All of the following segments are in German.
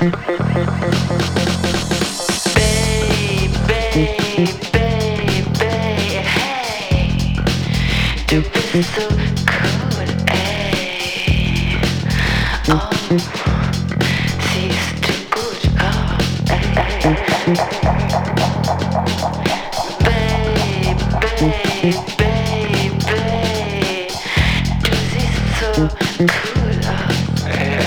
Du bist so cool, ey. Oh, siehst du gut aus, ey. Baby, du siehst so cool aus.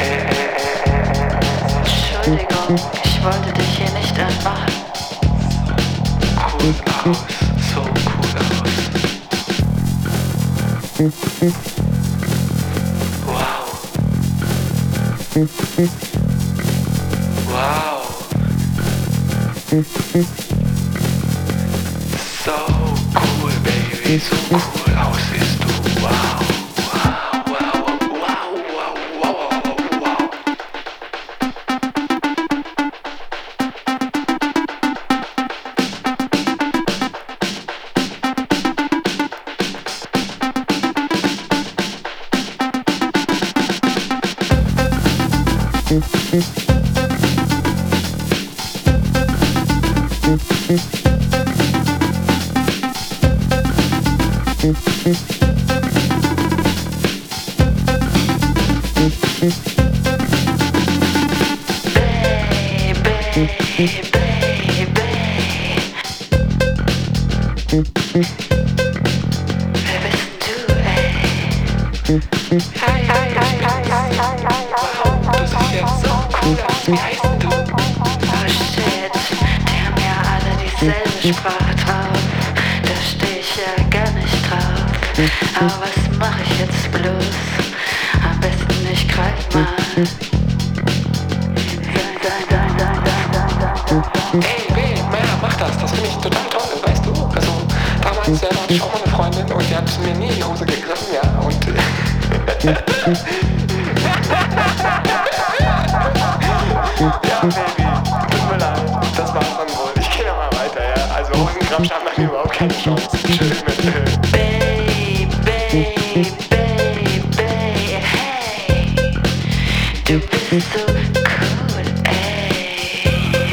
Entschuldigung, ich wollte dich hier nicht anmachen. Cool aus, so cool aus. Wow. Wow. So cool, baby, so cool aussiehst du. Wow. Wow, wow, wow, wow, wow, wow, wow. Wer bist du, ey? Wow, du siehst jetzt so cool aus. Wie heißt du? Oh shit, die haben ja alle dieselbe Sprache drauf. Da steh ich ja gar nicht drauf. Aber was mach ich jetzt bloß? Am besten ich greif mal. Ey, Babe, ja, mach das. Das finde ich total toll, weißt du? Also, damals hatte ich auch mal eine Freundin und die hat mir nie in die Hose gegriffen, ja, und ja, Baby, tut mir leid, das war's dann wohl. Ich geh nochmal weiter, ja. Also Hosenkrabsch haben dann überhaupt keine Chance. Tschüss mit Baby, hey. Du bist so cool, ey.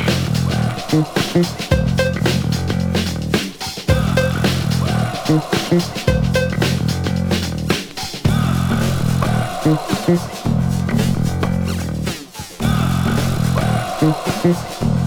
Mm-hmm.